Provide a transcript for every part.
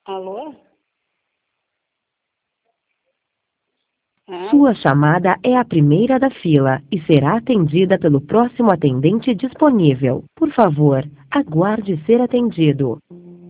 Alô? Sua chamada é a primeira da fila e será atendida pelo próximo atendente disponível. Por favor, aguarde ser atendido.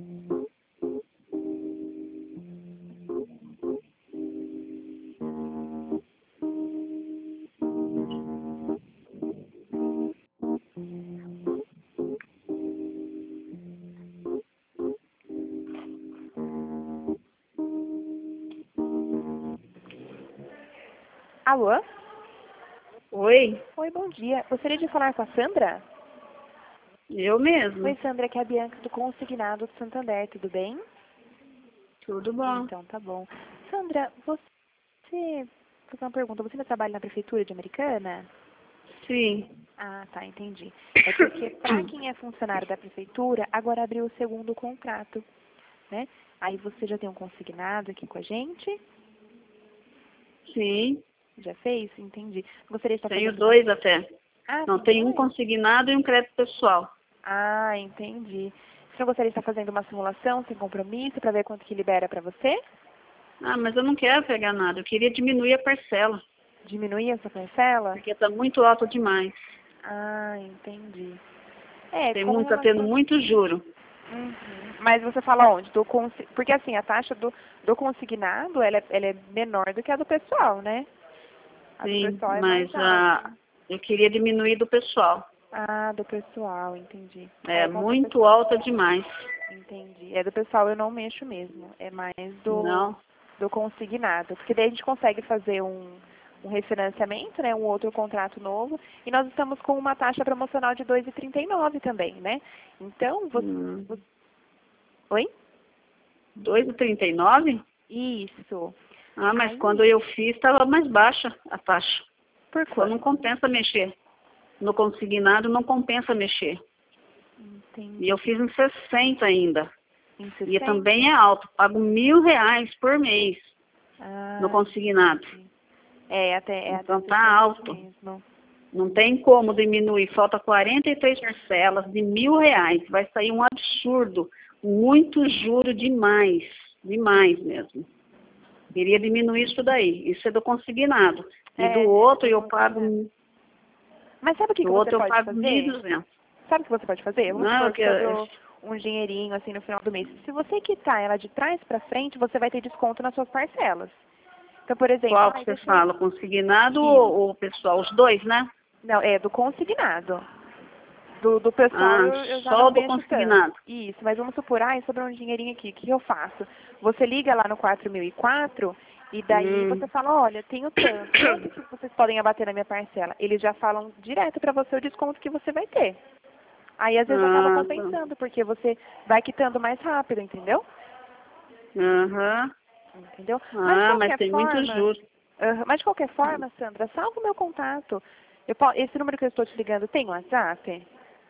Alô? Oi, Oi, bom dia. Gostaria de falar com a Sandra? eu mesmo. Oi, Sandra, aqui é a Bianca do Consignado do Santander, tudo bem? Tudo bom? Então, tá bom. Sandra, vou fazer uma pergunta. Você ainda trabalha na Prefeitura de Americana? Sim. Ah, tá, entendi. É porque para quem é funcionário da Prefeitura, agora abriu o segundo contrato, né? Aí você já tem um consignado aqui com a gente? Sim, Já fez? Entendi. Gostaria de estar tenho fazendo... dois até. Ah, Não, tem tem um dois? consignado e um crédito pessoal. Ah, entendi. Você não gostaria de estar fazendo uma simulação sem compromisso para ver quanto que libera para você? Ah, mas eu não quero pegar nada, eu queria diminuir a parcela, Diminuir essa parcela? porque está muito alta demais. Ah, entendi. É, Tem com muito, tá tendo relação... muito juro. Uhum. Mas você fala onde? Porque assim, a taxa do consignado, ela é menor do que a do pessoal, né? A do Sim, pessoal é mais mas alta. eu queria diminuir do pessoal. Ah, do pessoal, entendi. É Com do muito alta demais. entendi. É do pessoal eu não mexo mesmo. É mais Não. do consignado. Porque daí a gente consegue fazer um refinanciamento, né? Um outro contrato novo. E nós estamos com uma taxa promocional de 2,39 também, né? Então, Oi? 2,39? Isso. Ah, mas quando Aí, eu fiz estava mais baixa a taxa. por Só não quanto? compensa mexer. No consignado não compensa mexer. E Entendi. eu fiz em 60 ainda. Em E 60? também é alto. Pago R$ 1.000 por mês no Ah, consignado. até Então tá 60 alto. mesmo. Não tem como diminuir. Falta 43 parcelas de R$ 1.000. Vai sair um absurdo. Muito juro demais. Demais mesmo. Queria diminuir isso daí. Isso é do consignado. E do outro Do eu consignado. pago. Mas sabe o que Do você outro eu pode pago fazer? 1.200. Sabe o que você pode fazer? Vamos Não, supor que que sobrou um dinheirinho assim no final do mês. Se você quitar ela de trás para frente, você vai ter desconto nas suas parcelas. Então, por exemplo, qual que você deixa eu... fala? Consignado Isso. ou o pessoal? Os dois, né? Não, é do consignado. Do pessoal Ah, eu já só não do mexo tanto. consignado. Isso, mas vamos supor, sobrou um dinheirinho aqui, o que eu faço? Você liga lá no 4004 e daí você Hum. fala, olha, tenho tanto, quanto que vocês podem abater na minha parcela? Eles já falam direto para você o desconto que você vai ter. Aí às vezes acaba Ah, tá. compensando, porque você vai quitando mais rápido, entendeu? Aham. Entendeu? Ah, mas tem muito juros. Mas de qualquer forma, Sandra, salva o meu contato. Esse número que eu estou te ligando tem WhatsApp?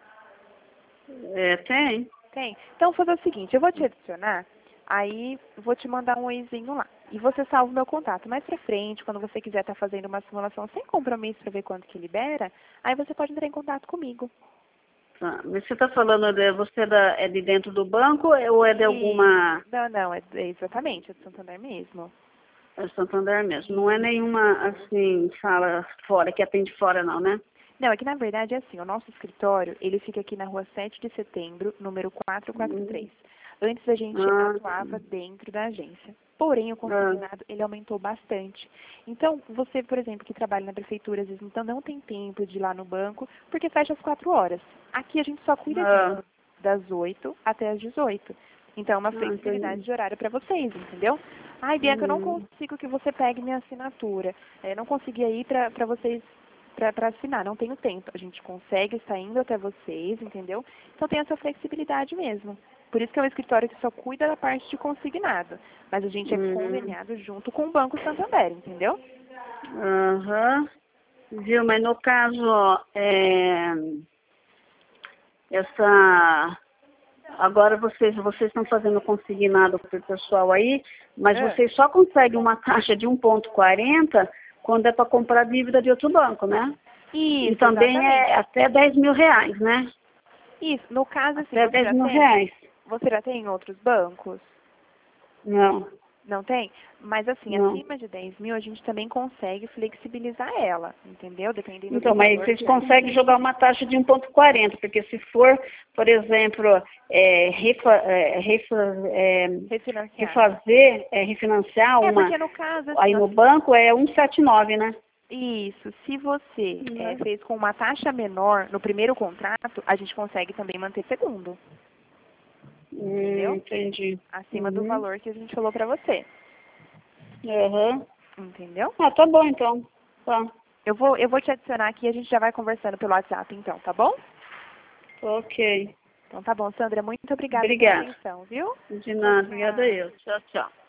É, tem. Tem? Então, vou fazer o seguinte, eu vou te adicionar, aí vou te mandar um oizinho lá. E você salva o meu contato. Mais pra frente, quando você quiser estar fazendo uma simulação sem compromisso para ver quanto que libera, aí você pode entrar em contato comigo. Tá. Mas você está falando de você é de dentro do banco ou é de E... alguma Não, exatamente, é de Santander mesmo. é Santander mesmo? Não é E... nenhuma, assim, sala fora, que atende fora não, né? Não, é que na verdade é assim, o nosso escritório, ele fica aqui na rua 7 de setembro, número Hum. 443. Antes a gente Ah, atuava dentro da agência. Porém, o ah, consignado, ele aumentou bastante. Então, você, por exemplo, que trabalha na prefeitura, às vezes então não tem tempo de ir lá no banco, porque fecha às 4 horas. Aqui a gente só cuida disso, ah, das 8 até as 18. Então, é uma flexibilidade entendi. de horário para vocês, entendeu? Ai, Bianca, eu não Uhum. consigo que você pegue minha assinatura. Eu não consegui ir para vocês para assinar, não tenho tempo. A gente consegue estar indo até vocês, entendeu? Então tem essa flexibilidade mesmo. Por isso que é um escritório que só cuida da parte de consignado. Mas a gente é Uhum. conveniado junto com o Banco Santander, entendeu? Aham. Viu, mas no caso, ó, essa. Agora vocês estão fazendo consignado para o pessoal aí, mas É. vocês só conseguem uma taxa de 1,40 quando é para comprar dívida de outro banco, né? E Isso, também exatamente. é até R$ 10.000, né? Isso. No caso, assim, Até R$ 10.000. você já tem outros bancos? Não. Não tem? Mas assim, Não. acima de 10 mil a gente também consegue flexibilizar ela, entendeu? Dependendo Então, do mas valor vocês que conseguem jogar uma taxa de 1,40, porque se for, por exemplo, refinanciar. refinanciar É, uma, porque no caso, assim, aí no banco é 1,79, né? isso, se você fez com uma taxa menor no primeiro contrato, a gente consegue também manter segundo, entendeu? Entendi. Acima do valor que a gente falou pra você, Uhum. entendeu? Ah, tá bom então. Tá. Eu vou te adicionar aqui e a gente já vai conversando pelo WhatsApp então, tá bom? Ok. Então tá bom, Sandra, muito obrigada pela Obrigada. atenção, viu? De Tchau, nada, obrigada tchau. eu. Tchau, tchau.